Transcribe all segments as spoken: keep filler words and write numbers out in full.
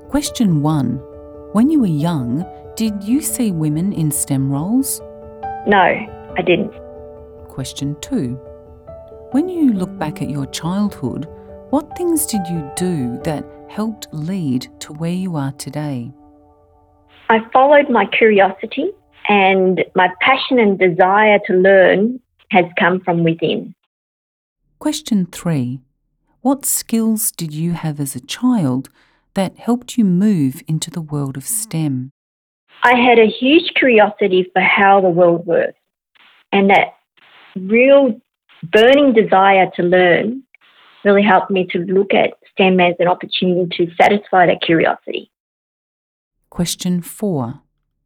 Question one. When you were young, did you see women in STEM roles? No, I didn't. Question two. When you look back at your childhood, what things did you do that helped lead to where you are today? I followed my curiosity, and my passion and desire to learn has come from within. Question three. What skills did you have as a child that helped you move into the world of STEM? I had a huge curiosity for how the world works, and that real burning desire to learn really helped me to look at STEM as an opportunity to satisfy that curiosity. Question four.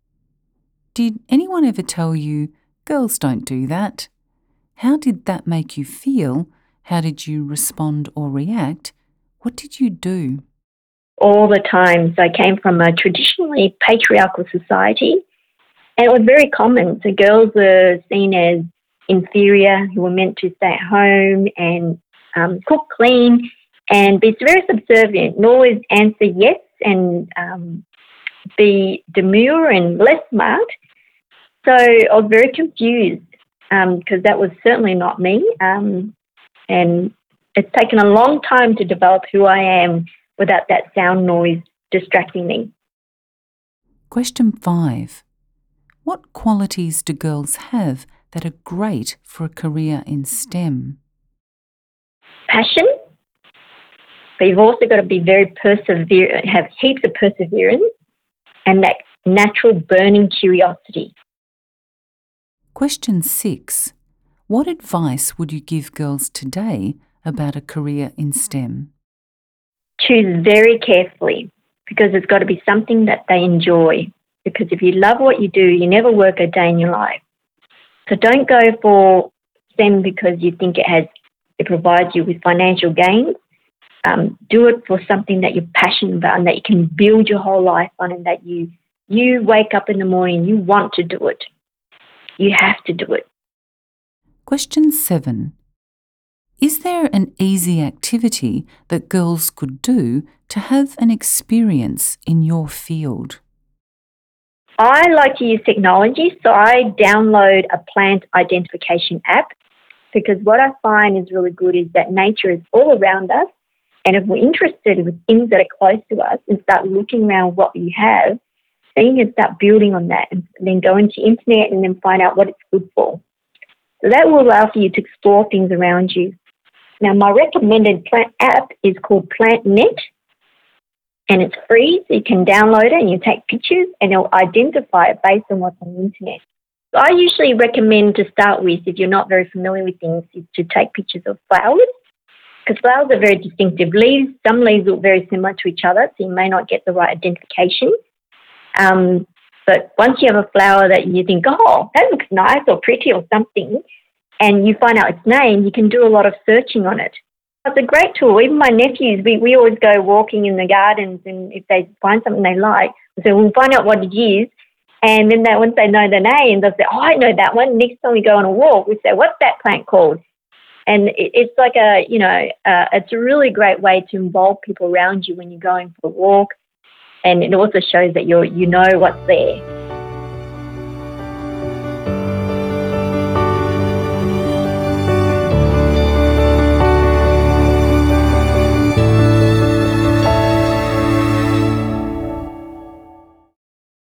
Did anyone ever tell you, girls don't do that? How did that make you feel? How did you respond or react? What did you do? All the time. So I came from a traditionally patriarchal society, and it was very common. So girls were seen as inferior, who were meant to stay at home and um, cook, clean, and be very subservient, and always answer yes and um, be demure and less smart. So I was very confused because um, that was certainly not me. Um, and it's taken a long time to develop who I am without that sound noise distracting me. Question five. What qualities do girls have that are great for a career in STEM? Passion, but you've also got to be very perseverant, have heaps of perseverance, and that natural burning curiosity. Question six. What advice would you give girls today about a career in STEM? Choose very carefully, because it's got to be something that they enjoy. Because if you love what you do, you never work a day in your life. So don't go for STEM because you think it has it provides you with financial gains. Um, do it for something that you're passionate about and that you can build your whole life on, and that you you wake up in the morning, you want to do it. You have to do it. Question seven. Is there an easy activity that girls could do to have an experience in your field? I like to use technology, so I download a plant identification app, because what I find is really good is that nature is all around us, and if we're interested with things that are close to us and start looking around what we have, then you can start building on that and then go into the internet and then find out what it's good for. So that will allow for you to explore things around you. Now, my recommended plant app is called PlantNet, and it's free, so you can download it and you take pictures and it'll identify it based on what's on the internet. So I usually recommend to start with, if you're not very familiar with things, is to take pictures of flowers, because flowers are very distinctive. Leaves, some leaves look very similar to each other, so you may not get the right identification. Um, but once you have a flower that you think, oh, that looks nice or pretty or something, and you find out its name, you can do a lot of searching on it. It's a great tool. Even my nephews, we, we always go walking in the gardens, and if they find something they like, we say, we'll find out what it is. And then they, once they know the name, they'll say, oh, I know that one. Next time we go on a walk, we say, what's that plant called? And it, it's like a, you know, uh, it's a really great way to involve people around you when you're going for a walk. And it also shows that you're, you know what's there.